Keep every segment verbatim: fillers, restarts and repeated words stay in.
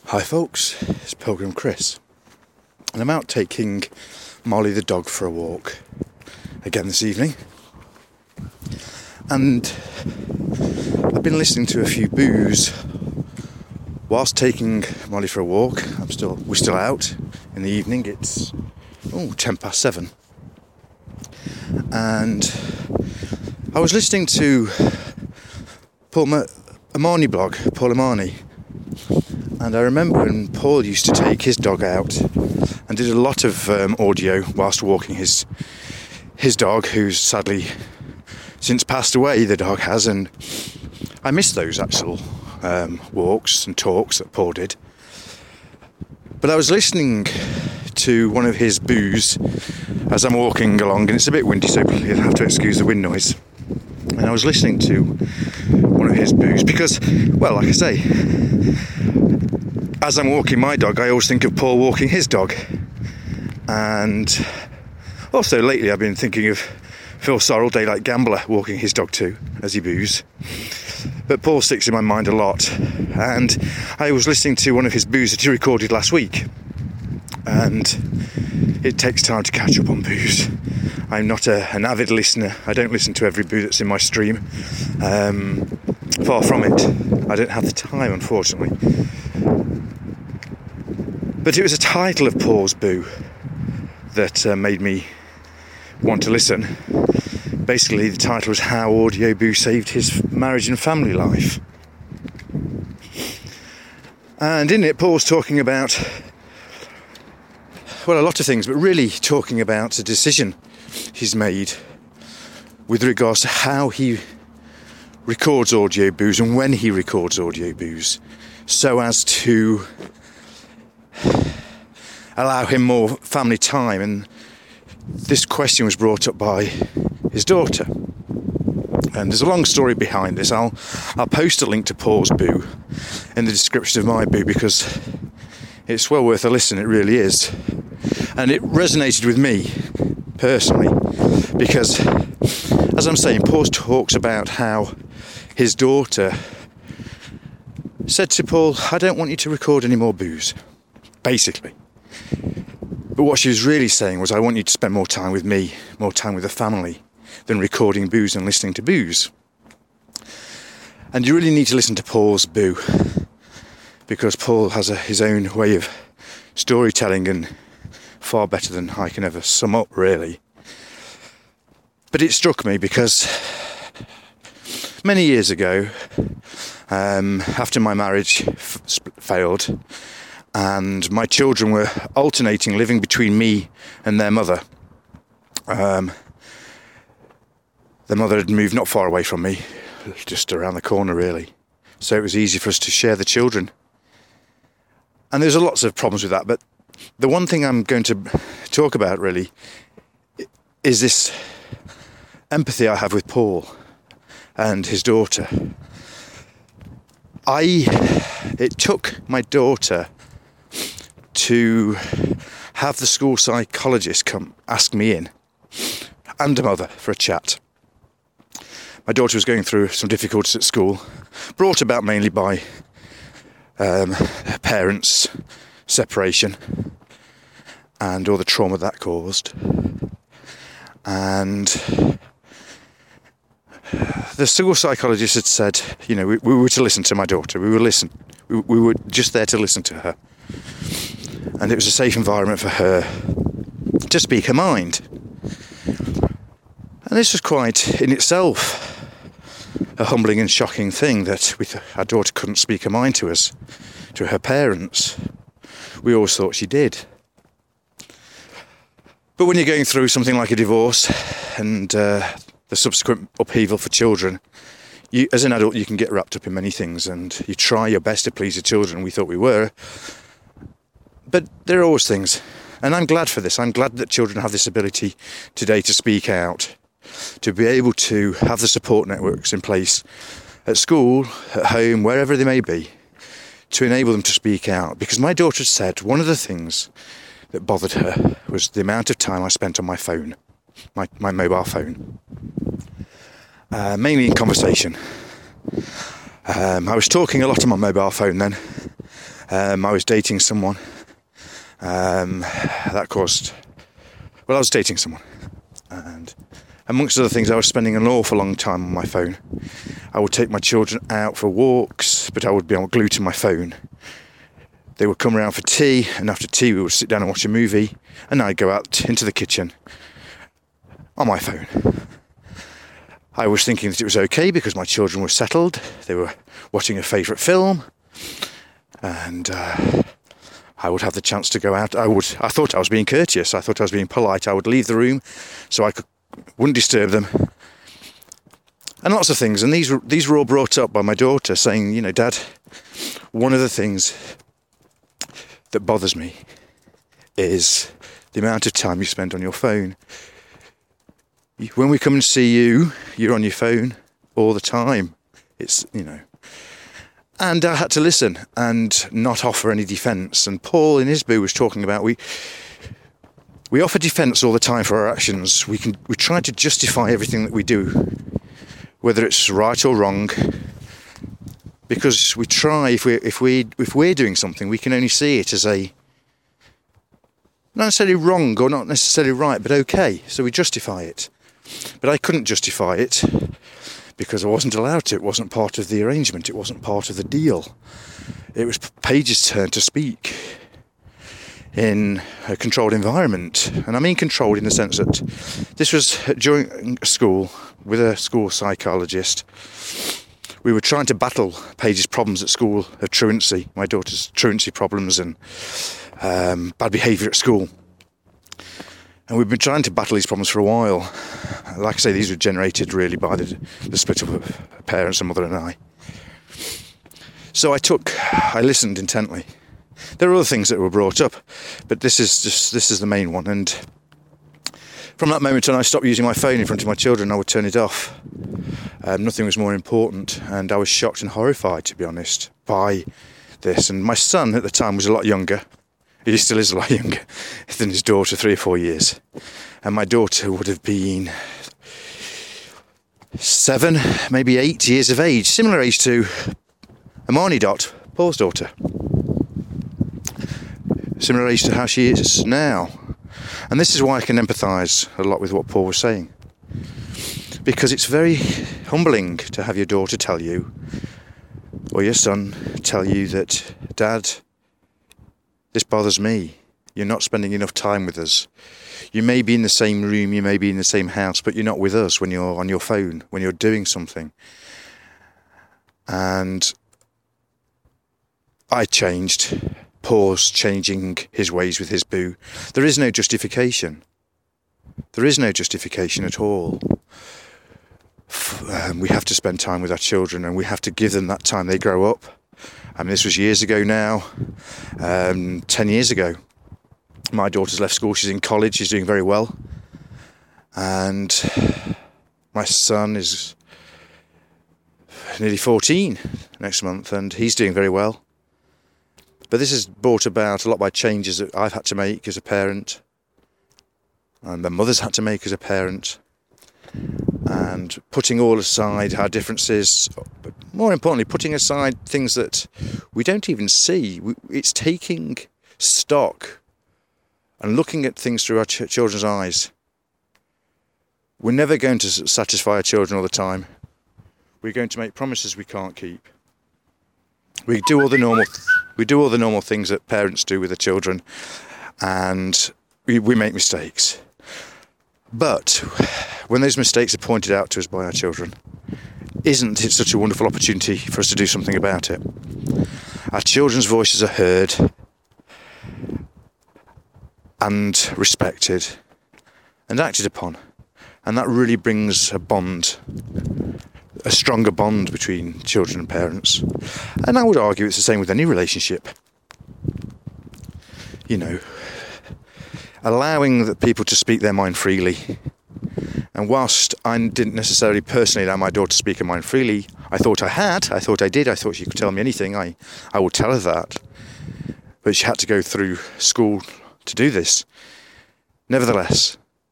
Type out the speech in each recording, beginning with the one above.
Hi folks, it's Pilgrim Chris, and I'm out taking Molly the dog for a walk again this evening, and I've been listening to a few boos whilst taking Molly for a walk. I'm still we're still out in the evening. It's oh ten past seven, and I was listening to Paul Ma- Amani blog, Paul Amani. And I remember when Paul used to take his dog out and did a lot of um, audio whilst walking his his dog, who's sadly since passed away, the dog has, and I miss those actual um, walks and talks that Paul did. But I was listening to one of his boos as I'm walking along, and it's a bit windy, so you'll have to excuse the wind noise. And I was listening to one of his boos because, well, like I say, as I'm walking my dog, I always think of Paul walking his dog. And also lately I've been thinking of Phil Sorrell, Daylight Gambler, walking his dog too, as he boos. But Paul sticks in my mind a lot. And I was listening to one of his boos that he recorded last week. And it takes time to catch up on boos. I'm not a, an avid listener. I don't listen to every boo that's in my stream. Um, far from it. I don't have the time, unfortunately. But it was a title of Paul's boo that uh, made me want to listen. Basically, the title was How Audio Boo Saved His Marriage and Family Life. And in it, Paul's talking about, well, a lot of things, but really talking about a decision he's made with regards to how he records audio boos and when he records audio boos, so as to allow him more family time. And this question was brought up by his daughter, and there's a long story behind this. I'll I'll post a link to Paul's boo in the description of my boo because it's well worth a listen. It really is, and it resonated with me personally because, as I'm saying, Paul talks about how his daughter said to Paul, "I don't want you to record any more boos," basically. But what she was really saying was, I want you to spend more time with me, more time with the family, than recording boos and listening to boos. And you really need to listen to Paul's boo, because Paul has a, his own way of storytelling, and far better than I can ever sum up, really. But it struck me because many years ago, um, after my marriage f- failed, and my children were alternating living between me and their mother. Um, their mother had moved not far away from me, just around the corner really. So it was easy for us to share the children. And there's lots of problems with that, but the one thing I'm going to talk about really is this empathy I have with Paul and his daughter. I, it took my daughter to have the school psychologist come ask me in, and a mother, for a chat. My daughter was going through some difficulties at school, brought about mainly by um, her parents' separation and all the trauma that caused. And the school psychologist had said, you know, we, we were to listen to my daughter. We were listen. We, we were just there to listen to her. And it was a safe environment for her to speak her mind. And this was quite, in itself, a humbling and shocking thing that we th- our daughter couldn't speak her mind to us, to her parents. We always thought she did. But when you're going through something like a divorce and uh, the subsequent upheaval for children, you, as an adult, you can get wrapped up in many things, and you try your best to please the children. We thought we were. But there are always things, and I'm glad for this. I'm glad that children have this ability today to speak out, to be able to have the support networks in place at school, at home, wherever they may be, to enable them to speak out. Because my daughter said one of the things that bothered her was the amount of time I spent on my phone, my, my mobile phone, uh, mainly in conversation. Um, I was talking a lot on my mobile phone then, Um, I was dating someone. Um, that caused... Well, I was dating someone. And amongst other things, I was spending an awful long time on my phone. I would take my children out for walks, but I would be glued to my phone. They would come around for tea, and after tea we would sit down and watch a movie, and I'd go out into the kitchen on my phone. I was thinking that it was okay because my children were settled, they were watching a favourite film, and uh, I would have the chance to go out. I would. I thought I was being courteous, I thought I was being polite. I would leave the room so I could, wouldn't disturb them. And lots of things, and these were, these were all brought up by my daughter, saying, you know, Dad, one of the things that bothers me is the amount of time you spend on your phone. When we come and see you, you're on your phone all the time. It's, you know. And I had to listen and not offer any defence. And Paul in his Boo was talking about we we offer defence all the time for our actions. We can we try to justify everything that we do, whether it's right or wrong. Because we try, if we if we if we're doing something, we can only see it as a not necessarily wrong or not necessarily right, but okay. So we justify it. But I couldn't justify it because I wasn't allowed to. It wasn't part of the arrangement. It wasn't part of the deal. It was Paige's turn to speak in a controlled environment. And I mean controlled in the sense that this was during school with a school psychologist. We were trying to battle Paige's problems at school of truancy, my daughter's truancy problems and um, bad behaviour at school. And we've been trying to battle these problems for a while. Like I say, these were generated really by the, the split up of parents, a mother and I. So I took, I listened intently. There are other things that were brought up, but this is just, this is the main one. And from that moment on, I stopped using my phone in front of my children. I would turn it off. Um, nothing was more important, and I was shocked and horrified, to be honest, by this. And my son at the time was a lot younger. He still is a lot younger than his daughter, three or four years. And my daughter would have been seven, maybe eight years of age, similar age to Amani Dot, Paul's daughter. Similar age to how she is now. And this is why I can empathise a lot with what Paul was saying. Because it's very humbling to have your daughter tell you, or your son tell you that, Dad, this bothers me. You're not spending enough time with us. You may be in the same room, you may be in the same house, but you're not with us when you're on your phone, when you're doing something. And I changed. Paul's changing his ways with his Boo. There is no justification. There is no justification at all. Um, we have to spend time with our children, and we have to give them that time they grow up. I mean, this was years ago now, um, ten years ago. My daughter's left school, she's in college, she's doing very well. And my son is nearly fourteen next month, and he's doing very well. But this is brought about a lot by changes that I've had to make as a parent, and my mother's had to make as a parent. And putting all aside our differences, but more importantly, putting aside things that we don't even see. It's taking stock and looking at things through our ch- children's eyes. We're never going to satisfy our children all the time. We're going to make promises we can't keep. We do all the normal, we do all the normal things that parents do with their children, and we, we make mistakes. But when those mistakes are pointed out to us by our children, isn't it such a wonderful opportunity for us to do something about it? Our children's voices are heard and respected and acted upon, and that really brings a bond, a stronger bond between children and parents. And I would argue it's the same with any relationship. You know, allowing the people to speak their mind freely. And whilst I didn't necessarily personally allow my daughter to speak her mind freely, I thought I had, I thought I did, I thought she could tell me anything, I, I would tell her that. But she had to go through school to do this. Nevertheless,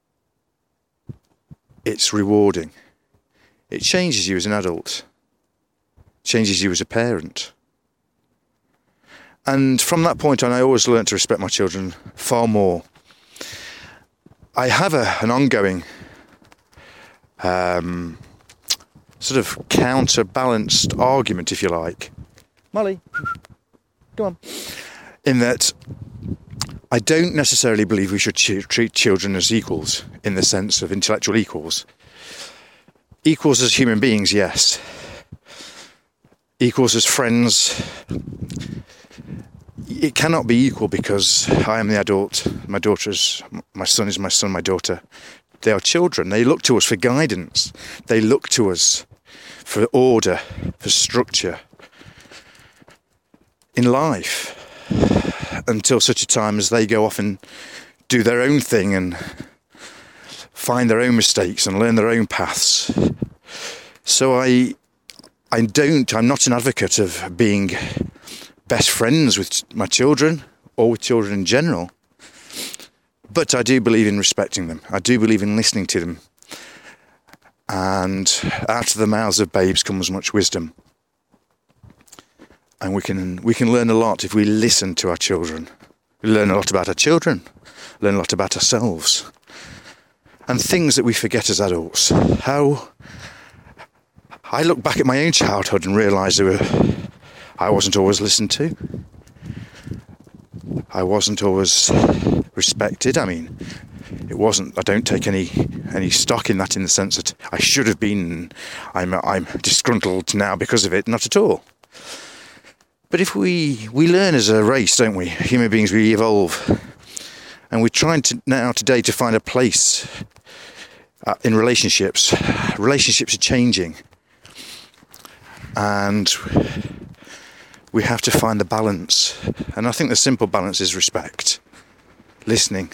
it's rewarding. It changes you as an adult. It changes you as a parent. And from that point on, I always learned to respect my children far more. I have a, an ongoing um, sort of counterbalanced argument, if you like. Molly, go on. In that I don't necessarily believe we should ch- treat children as equals in the sense of intellectual equals. Equals as human beings, yes. Equals as friends. It cannot be equal because I am the adult, my daughter is, my son is my son, my daughter. They are children. They look to us for guidance. They look to us for order, for structure in life, until such a time as they go off and do their own thing and find their own mistakes and learn their own paths. So I, I don't, I'm not an advocate of being best friends with my children or with children in general, but I do believe in respecting them. I do believe in listening to them. And out of the mouths of babes comes much wisdom. And we can we can learn a lot if we listen to our children. We learn a lot about our children, learn a lot about ourselves, and things that we forget as adults. How I look back at my own childhood and realise there were I wasn't always listened to. I wasn't always respected. I mean, it wasn't. I don't take any any stock in that in the sense that I should have been. I'm I'm disgruntled now because of it. Not at all. But if we, we learn as a race, don't we? Human beings, we evolve. And we're trying to now today to find a place uh, in relationships. Relationships are changing. And we have to find the balance. And I think the simple balance is respect. Listening.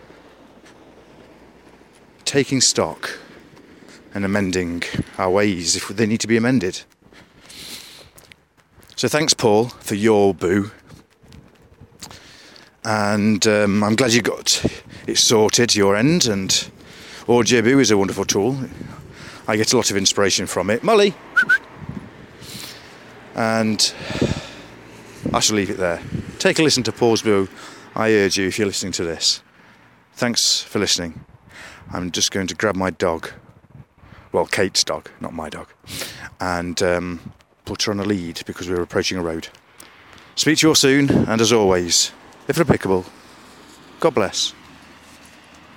Taking stock. And amending our ways if they need to be amended. So thanks, Paul, for your boo. And um, I'm glad you got it sorted, your end. And AudioBoo is a wonderful tool. I get a lot of inspiration from it. Molly! And I shall leave it there. Take a listen to Paul's boo, I urge you, if you're listening to this. Thanks for listening. I'm just going to grab my dog. Well, Kate's dog, not my dog. And Um, put her on a lead because we're approaching a road. Speak to you all soon, and as always, if applicable, God bless.